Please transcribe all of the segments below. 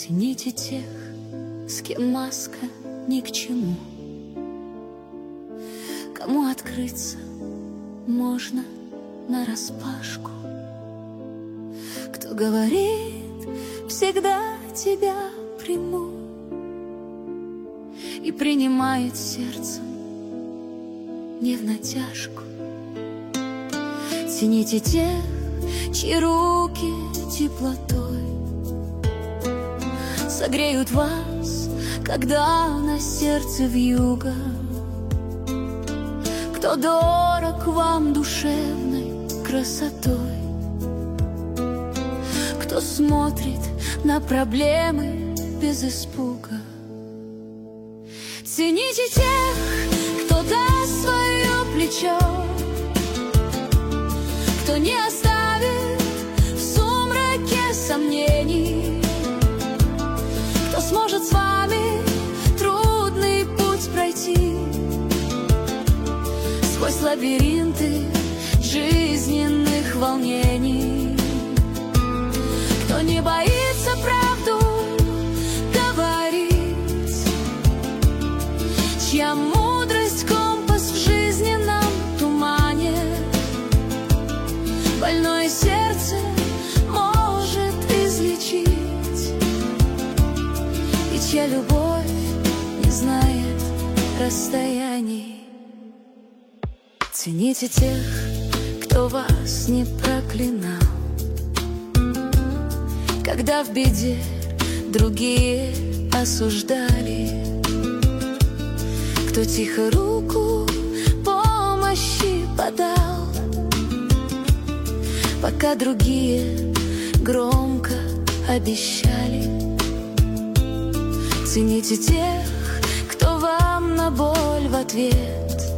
Цените тех, с кем маска ни к чему, кому открыться можно нараспашку, кто говорит: всегда тебя приму, и принимает сердцем не в натяжку. Цените тех, чьи руки теплотой согреют вас, когда на сердце вьюга, кто дорог вам душевной красотой, кто смотрит на проблемы без испуга. Цените тех, кто даст свое плечо, кто не оставит в сумраке сомнений, кто сможет с вами трудный путь пройти сквозь лабиринты жизненных волнений, кто не боится правду говорить, чья мудрость — компас в жизненном тумане, больное сердце может излечить, и чья любовь не знает расстояний. Цените тех, кто вас не проклинал, когда в беде другие осуждали, кто тихо руку помощи подал, пока другие громко обещали. Цените тех, кто вам на боль в ответ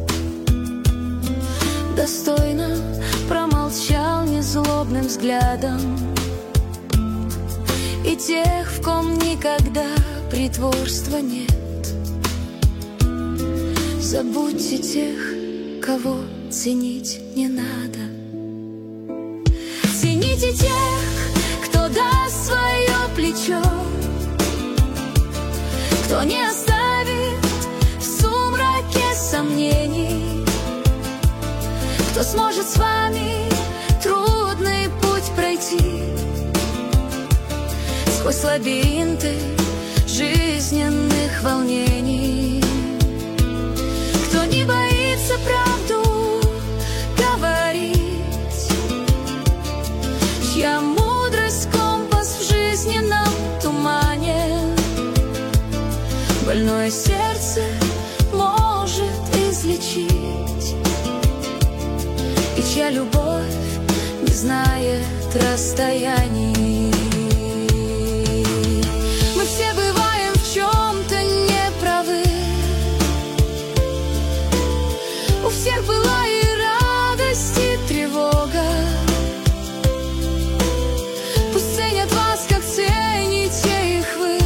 достойно промолчал незлобным взглядом, и тех, в ком никогда притворства нет. Забудьте тех, кого ценить не надо. Цените тех, кто даст свое плечо, кто не оставит в сумраке сомнений, кто сможет с вами трудный путь пройти сквозь лабиринты жизненных волнений, кто не боится правду говорить, чья мудрость — компас в жизненном тумане, больное сердце может излечить, и чья любовь не знает расстояний. Мы все бываем в чем-то неправы, у всех была и радость, и тревога. Пусть ценят вас, как цените их вы,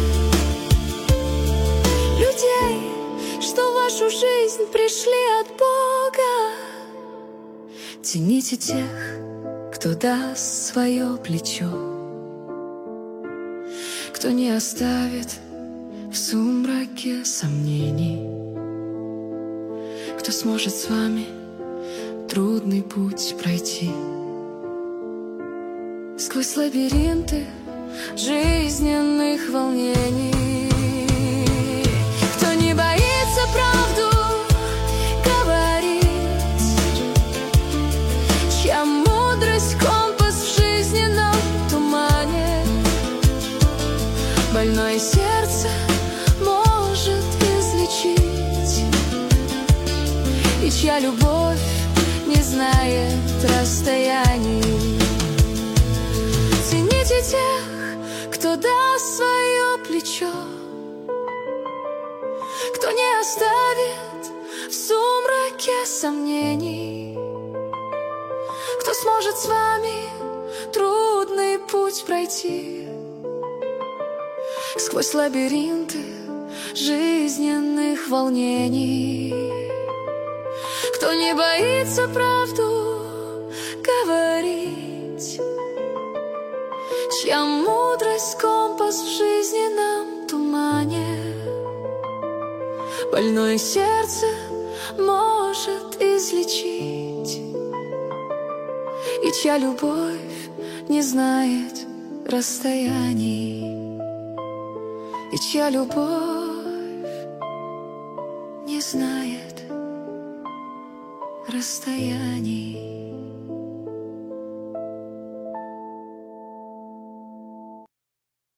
людей, что в вашу жизнь пришли от Бога. Цените тех, кто даст свое плечо, кто не оставит в сумраке сомнений, кто сможет с вами трудный путь пройти сквозь лабиринты жизненных волнений, кто не боится правду говорить, чья мудрость — компас в жизненном тумане, больное сердце может излечить, и чья любовь не знает расстояний. Цените тех, кто даст свое плечо, кто не оставит в сумраке сомнений, кто сможет с вами трудный путь пройти сквозь лабиринты жизненных волнений, кто не боится правду говорить, чья мудрость — компас компас в жизненном тумане. Больное сердце может излечить, и чья любовь не знает расстояний, и чья любовь не знает расстояний.